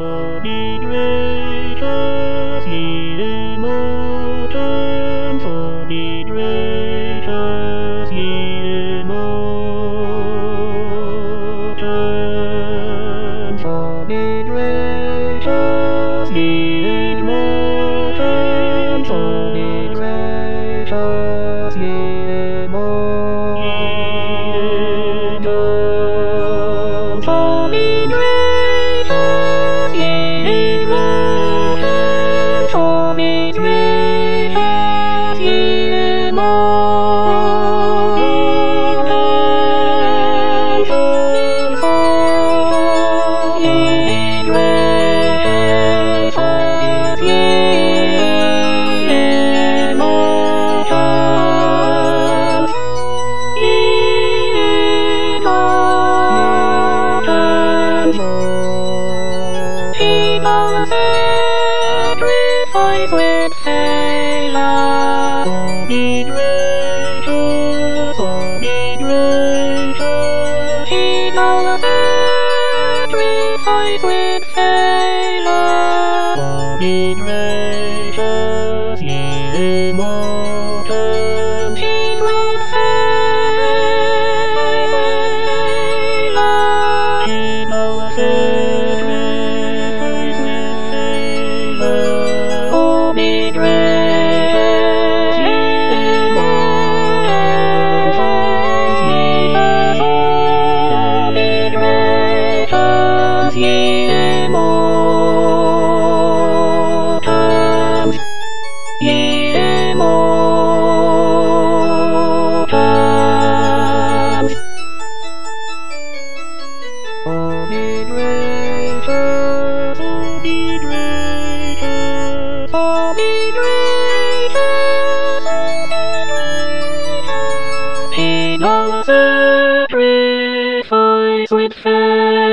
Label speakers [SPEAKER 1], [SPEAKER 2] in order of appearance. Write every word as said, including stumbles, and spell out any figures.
[SPEAKER 1] Be gracious, ye immortals, oh, be gracious, ye immortals, oh, be gracious, ye immortals, oh, be gracious, ye immortals, oh, be gracious, ye immortals, oh, be gracious, ye immortals, ye gracious, ye immortals, ye immortals, people sacrifice with Hela. Oh, be gracious, oh, be gracious, people sacrifice with Hela. Oh, be gracious, ye immortals, people Hela, people sacrifice with Hela. Oh, be gracious, ye immortals, oh, be gracious, ye immortals, ye immortals. Oh, be gracious, oh, be gracious, oh, be gracious, oh, be gracious. People sacrifice with faith.